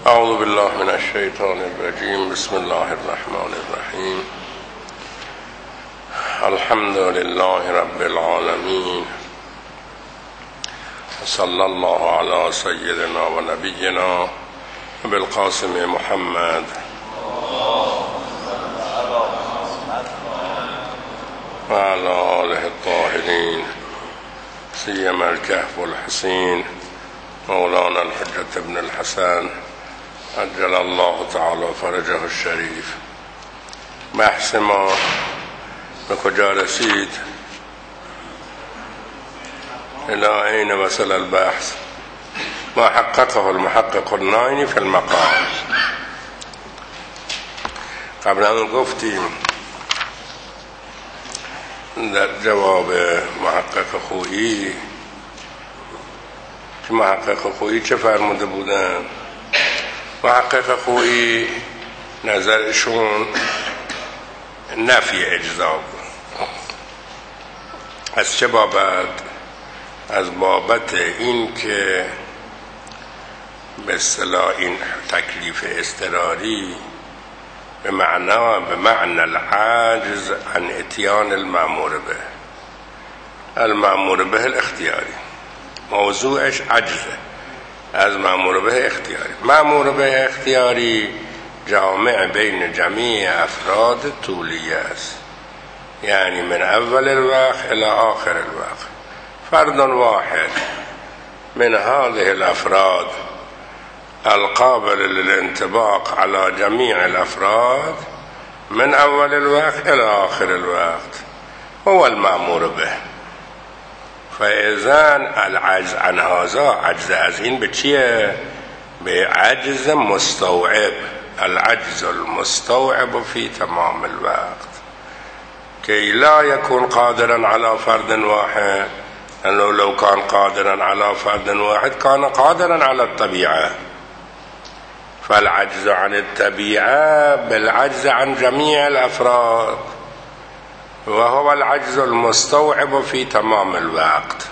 اعوذ بالله من الشیطان الرجیم. بسم الله الرحمن الرحیم. الحمد لله رب العالمین. صلی الله علی سیدنا و نبینا بالقاسم محمد و علی آله الطاهرین سیما الکهف الحسین مولانا الحجة ابن الحسن عجل الله تعالی فرجه الشریف. بحث ما به کجا رسید؟ الى این وصل البحث؟ ما حققه المحقق النائینی فی المقام. قبلا گفتیم در جواب محقق خویی که محقق خویی چه فرموده بودن؟ محقق خویی نظرشون نفی اجزا بود. از چه بابت؟ از بابت این که به اصطلاح این تکلیف اضطراری به معنی العجز عن اتیان المأمور به. المأمور به الاختیاری، موضوعش عجزه از مأمور به اختیاری. مأمور به اختیاری جامع بین جمیع افراد طولیه است، یعنی من اول الوقت الى آخر الوقت. فرد واحد من هذه الافراد القابل للانطباق على جميع الافراد من اول الوقت الى آخر الوقت هو المأمور به. فاذن العجز عن هذا، عجز از این به چیه؟ به عجز مستوعب. العجز المستوعب في تمام الوقت كي لا يكون قادرا على فرد واحد، لأنه لو كان قادرا على فرد واحد كان قادرا على الطبيعة. فالعجز عن الطبيعة بالعجز عن جميع الأفراد، وهو العجز المستوعب في تمام الوقت.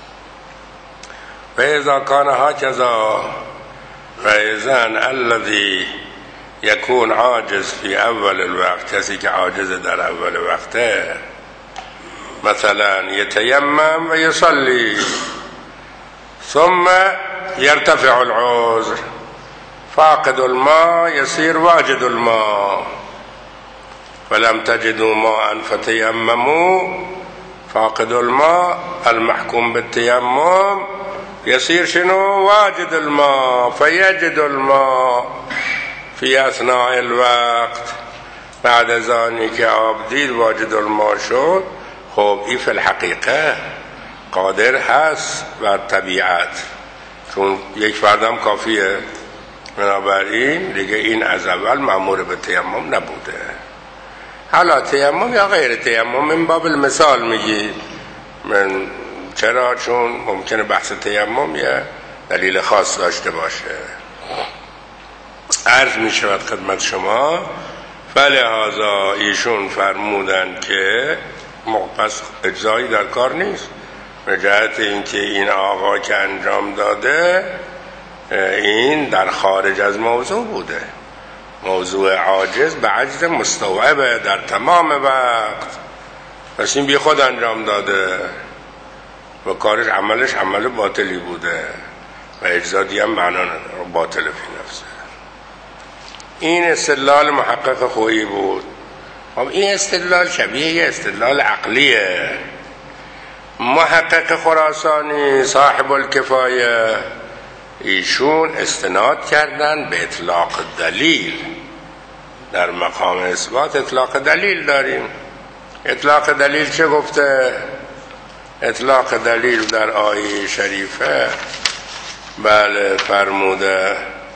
فإذا كان هكذا فإذن الذي يكون عاجز في أول الوقت، کسی که عاجز در اول وقته، مثلا يتيمم ويصلي ثم يرتفع العذر، فاقد الماء يصير واجد الماء، فلم تجدوا ماء فتيمموا، فاقد الماء المحكوم بالتيمم يصير شنو؟ واجد الماء، فيجد الماء في اثناء الوقت. بعد ذلك که آب دید واجد الماء شد، خب این فی الحقیقه قادر هست بر طبیعت، چون یک فردم کافیه. بنابراین دیگه این از اول مأمور به تیمم نبوده. حالا تیمم یا غیر تیمم من باب المثال میگی. من چرا؟ چون ممکنه بحث تیمم یه دلیل خاص داشته باشه. عرض می شود خدمت شما، فلهذا ایشون فرمودن که پس اجزایی در کار نیست، به جهت اینکه این آقا که انجام داده این در خارج از موضوع بوده. موضوع عاجز به عجز مستوعبه در تمام وقت، پس این بی خود انجام داده و کارش عملش عمل باطلی بوده و اجزا دیگه معنا نداره، باطل فی نفسه. این استدلال محقق خویی بود. خب این استدلال شبیه یه استدلال عقلیه. محقق خراسانی صاحب الکفایه ایشون استناد کردن به اطلاق دلیل. در مقام اثبات اطلاق دلیل داریم. اطلاق دلیل چه گفته؟ اطلاق دلیل در آیه شریفه بله فرموده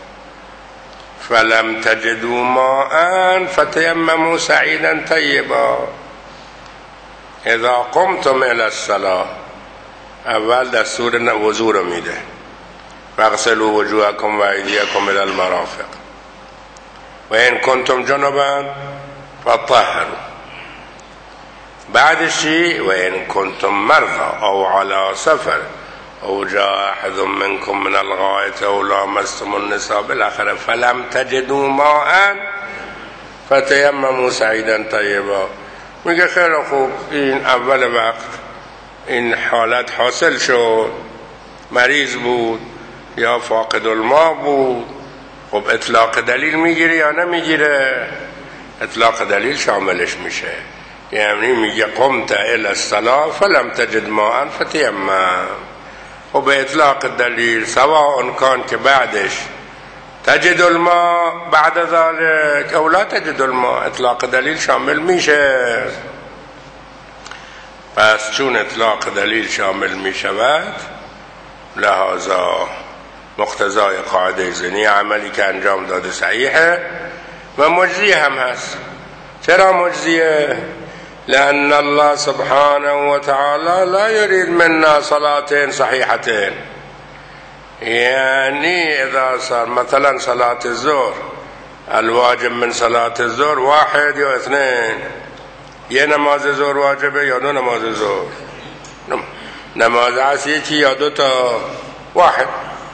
فلم تجدوا ماء فتيمموا سعيدا طيبا اذا قمتم الى الصلاه. اول دستور وضو رو میده، فاغسلوا وجوهكم وايديكم الى المرافق وان كنتم جنبا فطهروا. بعدش وان كنتم مرضى او على سفر او جاء احد منكم من الغائط او لامستم النساء بالاخره فلم تجدوا ماء فتیمموا صعیدا طیبا. میگه خیلی خوب، این اول وقت این حالت حاصل شد، مریض بود یا فاقد الماء بود، خب اطلاق دلیل میگیره یا نمیگیره؟ اطلاق دلیل شاملش میشه. یعنی میگه قمت الی الصلاة فلم تجد ماء فتیمم. خب به اطلاق دلیل سواء کان که بعدش تجد الماء بعد ذلك او لا تجد الماء، اطلاق دلیل شامل میشه. پس چون اطلاق دلیل شامل میشود، لحاظا مقتضای قاعده ذهنی عملی که انجام داده صحیحه و مجزی هم هست. چرا مجزیه؟ لأن الله سبحانه وتعالى لا يريد منا صلاتين صحيحتين. يعني اذا صار مثلا صلاة الظهر الواجب من صلاة الظهر واحد یا اثنين، یه نماز ظهر واجبه یا دو نماز ظهر، نماز عصر یکی یا دو تا واحد.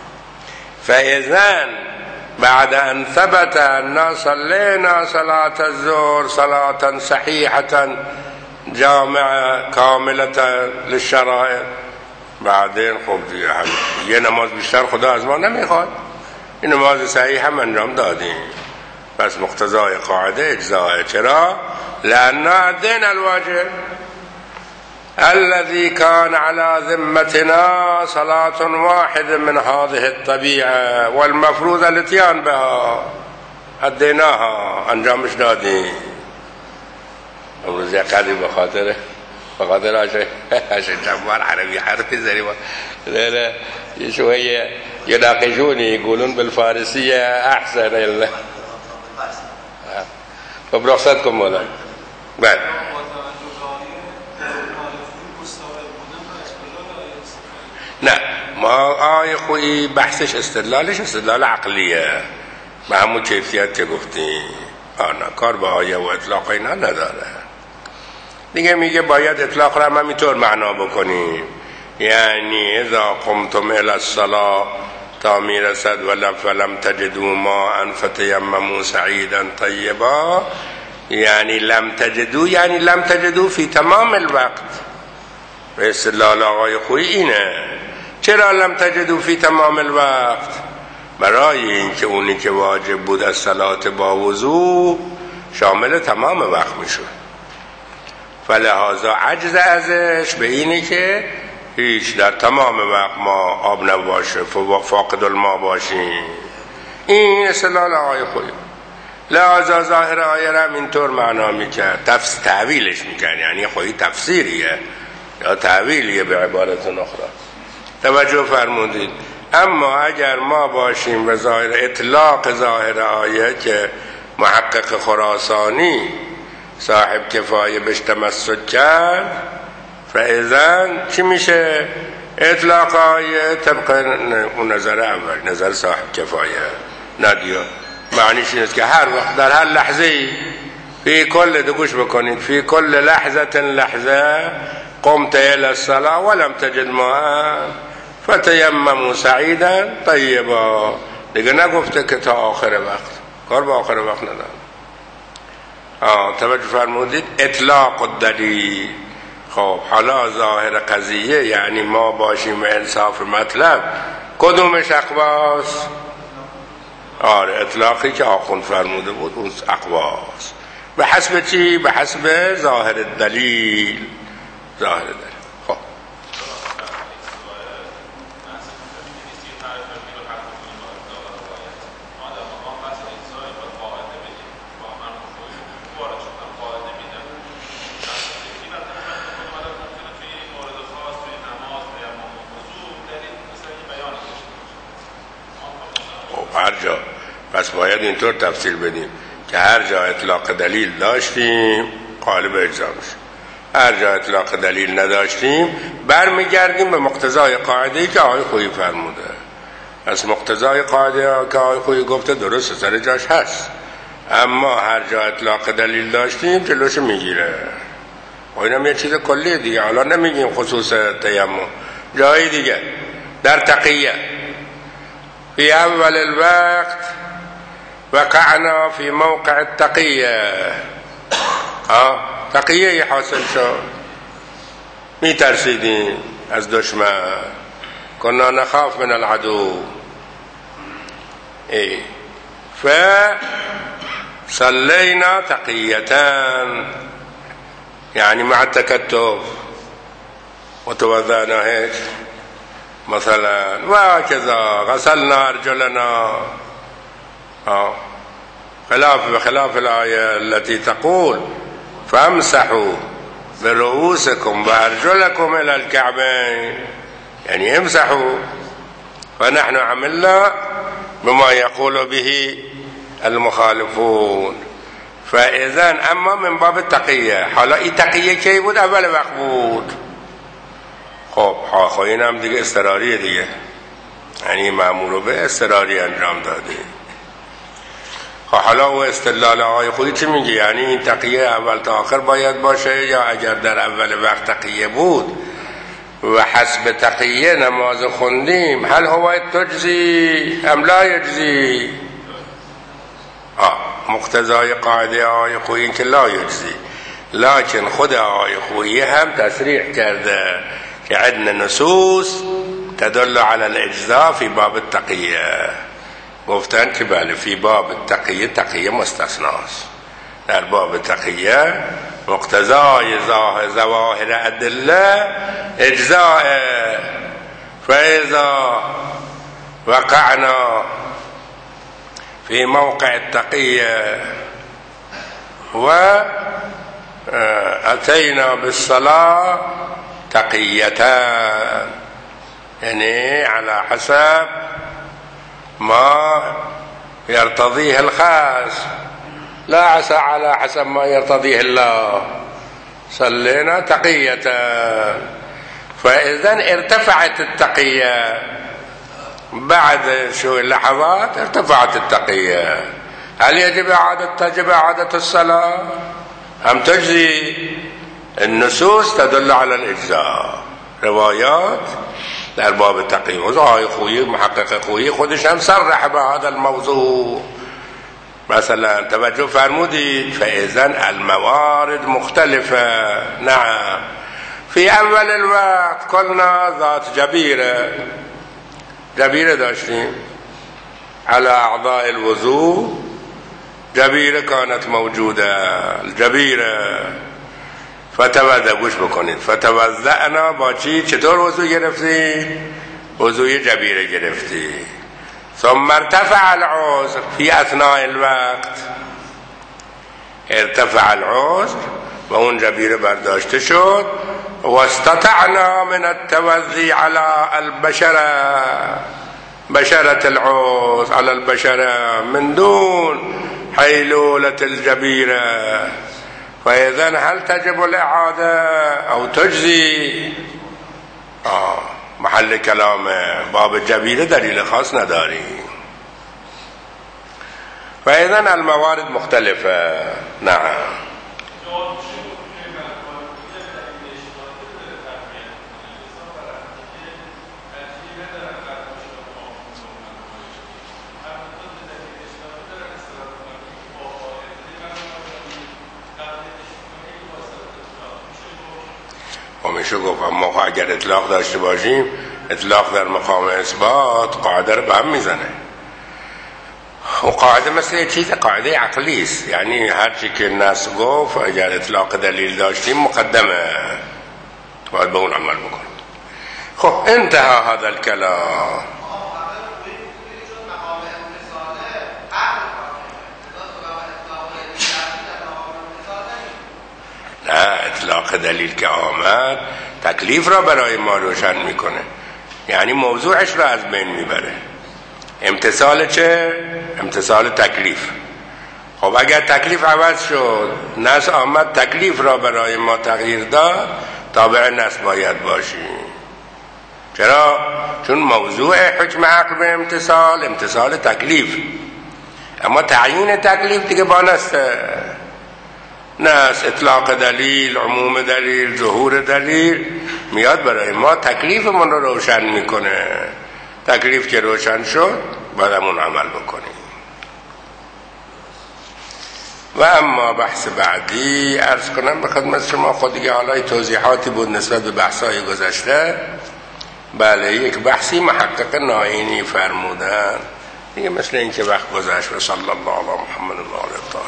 فإذن بعد أن ثبت أن صلينا صلاة الظهر صلاة صحيحة جامعة كاملة للشرائع، بعدين خب دیگه یه نماز بیشتر خدا از ما نمیخواد، این نماز صحیح هم انجام دادیم، پس مقتضای قاعده اجزاء. چرا؟ لأن الدين الواجب الذي كان على ذمتنا صلاة واحد من هذه الطبيعة والمفروض الاتيان بها، اديناها، انجامش دادیم. امروز یه قدری بخاطر عشان جمال عربي حرف زريبة لا شوية يناقشوني يقولون بالفارسية أحسن إلا فبرخصتكم مولانا. بله نه، ما آیه خویی بحثش استدلال عقلیه به همون کیفیت که گفتیم، کار به آیه و اطلاق اینا نداره دیگه. میگه باید اطلاق را هم همینطور معنا بکنیم، یعنی اذا قمتم الی الصلاة تا میرسد ولم تجدوا ماء فتیمموا صعیدا طیبا، یعنی لم تجدوا فی تمام الوقت. به استدلال آقای خویی اینه. چرا لم تجدوا فی تمام الوقت؟ برای اینکه اونی که واجب بود از صلات با وضو شامل تمام وقت میشد، فلهذا عجز ازش به اینه که هیچ در تمام وقت ما آب نباشه، فاقد الماء باشیم. این استدلال آقای خویی. لهذا ظاهر آیه را اینطور معنا میکرد، تعویلش میکرد، یعنی خویی تفسیریه یا تعویلیه به عبارت اخرى. توجه فرمودید. اما اگر ما باشیم و ظاهر اطلاق ظاهر آیه که محقق خراسانی صاحب کفایه بهش تمسک کرد، فاذن چی میشه؟ اطلاق آیه طبق اون نظر اول، نظر صاحب کفایه ندیا، معنیش این است که هر وقت در هر لحظه فی کل دگوش بکنید فی کل لحظه قمت الى الصلاة ولم تجد ماء فتیمموا صعیدا طیبا. دیگه نگفته که تا آخر وقت، کار به آخر وقت نداره. توجه فرمودید. اطلاق الدلیل. خب حالا ظاهر قضیه یعنی ما باشیم و انصاف مطلب کدومش اقواست؟ اطلاقی که آخوند فرموده بود اون اقواست. به حسب چی؟ به حسب ظاهر الدلیل. ظاهر الدلیل. خب هر جا پس باید اینطور تفسیر بدیم که هر جا اطلاق دلیل داشتیم قالب اجزا میشه، هر جا اطلاق دلیل نداشتیم برمیگردیم به مقتضای قاعده‌ای که آقای خویی فرموده. از مقتضای قاعده که آقای خویی گفته درست سر جاش هست، اما هر جا اطلاق دلیل داشتیم جلوش میگیره. اینم یه چیز کلی دیگه، حالا نمیگیم خصوص تیمم، جای دیگه در تقیه في اول الوقت وقعنا في موقع التقیه. تقیه حاصل شد، می ترسیدیم از دشمن، كنا نخاف من العدو. فصلينا تقيتان يعني مع التكتف، وتوضأنا هيك مثلا، وهكذا غسلنا أرجلنا، بخلاف الآية التي تقول فامسحوا برؤوسكم وأرجلكم إلى الكعبين، يعني امسحوا. فنحن عملنا بما يقول به المخالفون. فإذن اما من باب التقیه، حالا این تقیه کی بود؟ اول وقت بود. خب این هم دیگه اضطراریه دیگه، یعنی مأمور به اضطراری انجام داده. حالا و استدلال آقای خودی چی میگه؟ یعنی این تقیه اول تا آخر باید باشه، یا اگر در اول وقت تقیه بود و حسب تقیه نماز خوندیم هل هو تجزی ام لا یجزی؟ مقتضای قاعده آقای خویی که لا یجزی، لکن خود آقای خویی هم تصریح کرده که عندنا نصوص تدل على الاجزاء في باب التقیه. گفتن که بله فی باب التقیه، تقیه مستثناست. در باب تقیه مقتضای ظواهر ادله اجزاء. فاذا وقعنا في موقع التقیه و اتینا بالصلاه تقیتان، یعنی على حسب ما يرتضيه الخاص لا على حسب ما يرتضيه الله. صلينا تقية، فإذا ارتفعت التقية بعد شو اللحظات، ارتفعت التقية. هل تجب إعادة الصلاة أم تجزي؟ النصوص تدل على الإجزاء، روايات در باب تقیه. آقای خویی محقق خویی خودش هم صرح به هذا الموضوع. مثلا توجه فرمودید فاذن الموارد مختلفه. نعم في اول الوقت قلنا ذات جبیره داشتیم على اعضاء الوضوء، جبیره كانت موجوده الجبیره. فتوضأ، گوش بکنید، فتوضأنا با چی؟ چطور وضو گرفتی؟ وضوی جبیره گرفتی. ثم ارتفع العذر في اثناء الوقت، ارتفع العذر و اون جبیره برداشته شد. و استطعنا من التوضي على البشرة، بشرة العذر على البشرة من دون حيلولة الجبيرة. فإذن هل تجب الإعادة أو تجزي؟ محل کلامه. باب جبیره دلیل خاص نداریم. فإذن الموارد مختلفة. نعم میشه گفت اما اگر اطلاق داشته باشیم، اطلاق در مقام اثبات قاعده رو به هم میزنه. و قاعده مثل چیز قاعده عقلی است، یعنی هرچی که نص گفت اگر اطلاق دلیل داشتیم مقدمه، باید به اون عمل بکنیم. خب انتهى هذا الكلام. نه، اطلاق دلیل که آمد تکلیف را برای ما روشن میکنه، یعنی موضوعش را از بین میبره. امتثال چه؟ امتثال تکلیف. خب اگر تکلیف عوض شد، نص آمد تکلیف را برای ما تغییر داد، تابع نص باید باشیم. چرا؟ چون موضوع حکم عقل به امتثال تکلیف، اما تعیین تکلیف دیگه با نصه. نص، اطلاق دلیل، عموم دلیل، ظهور دلیل، میاد برای ما تکلیفمون رو روشن میکنه. تکلیف که روشن شد باید همون عمل بکنیم. و اما بحث بعدی عرض کنم به خدمت شما، خود دیگه حالا توضیحاتی بود نسبت به بحث‌های گذشته. بله، یک بحثی محقق نائینی فرمودن دیگه، مثل این که وقت گذشت. و صلی الله علی محمد و آله